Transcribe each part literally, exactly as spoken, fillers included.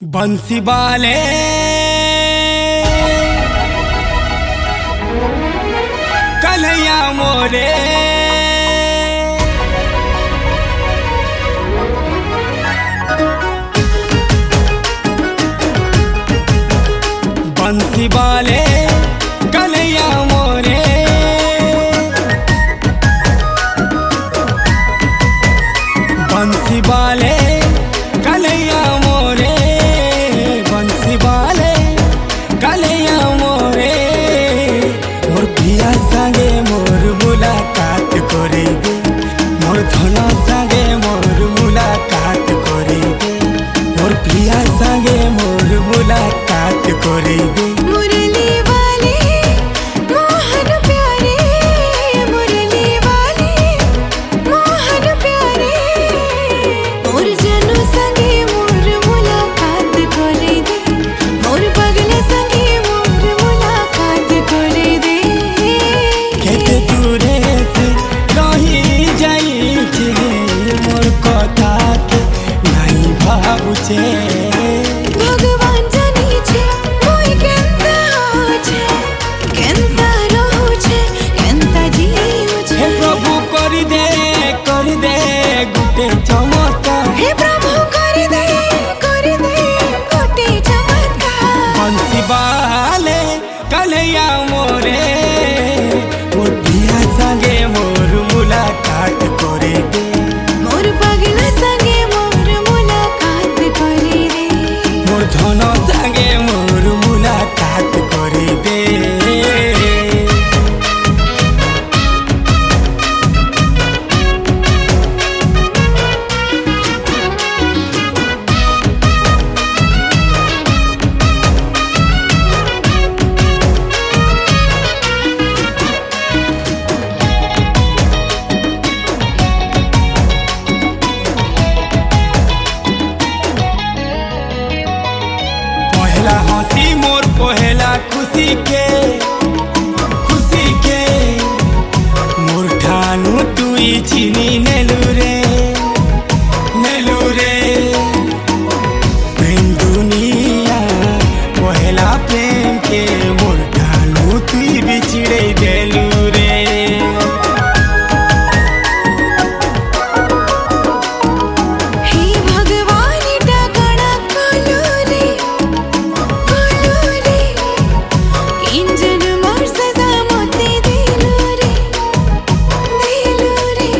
बंसी वाले कन्हैया मोरे बंसी वाले कन्हैया मोरे बंसी वाले कन्हैया मोरे बंसी वाले कन्हैया मोरे मोर पिया संगे मोर मुलाकात करे दे मोर धन संगे मोर मुलाकात करे दे मोर पिया संगे मोर मुलाकात करे दे। मुरली वाले मोहन प्यारे मुरली वाले मोहन प्यारे मोर जनू संगे मोर मुलाकात करे दे मोर पगले संगे मोर मुलाकात करे दे। केते दूरे से रही जाई छे मोर कथा के नहीं भाबुछे भगवान जानी छे मोय केंता हो छे केंता रहू छे केंता जीव छे। हे प्रभु करि दे करि दे गुटे चमत्कार हे प्रभु कर दे कर दे गोटे चमत्कार। बंसी वाले कन्हैया मोरे मोर पिया संगे मोर मुलाकात करे दे मोर पगला संगे मोर मुलाकात करे दे मोर धन संगे मोर मुलाकात करे दे। पहला हंसी मोर पहला खुशी के खुशी के मोर ठानु तुई चिनी नेलु रे नेलु रे प्रेम दुनिया पहला प्रेम के मोर ठानु तुई बिछड़े देलु रे। हे भगवान डगड़ा कोलू रे कोलू रे इंजन मोर सजा मोते दिलू रे दिलू रे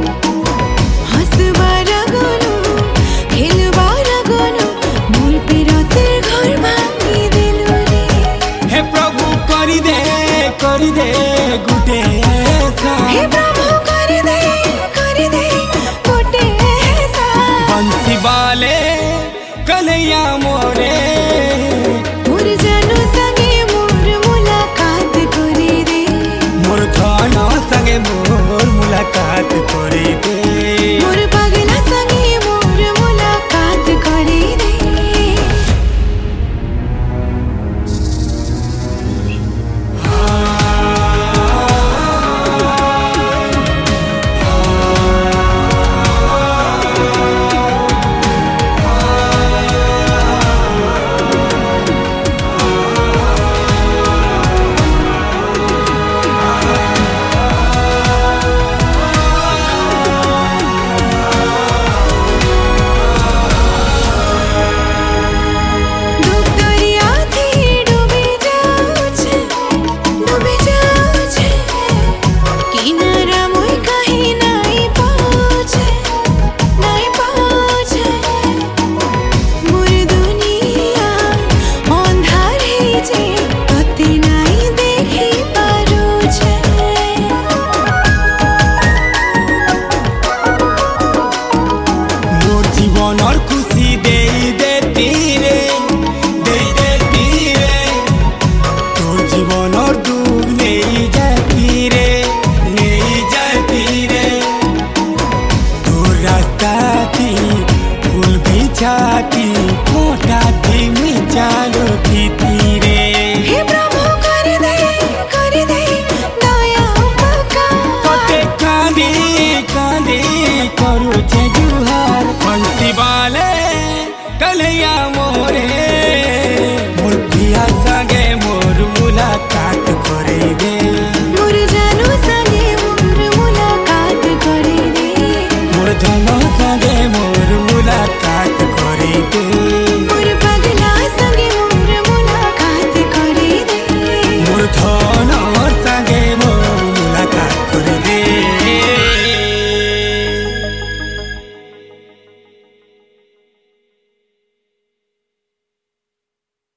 हंसबार गोनू खेलबार गोनू मोर पिरतेर घर भांगी दिलू रे। हे प्रभु करि दे करि दे गुटे ऐसा हे प्रभु कर दे कर दे गोटे ऐसा। बंसी वाले कन्हैया मोरे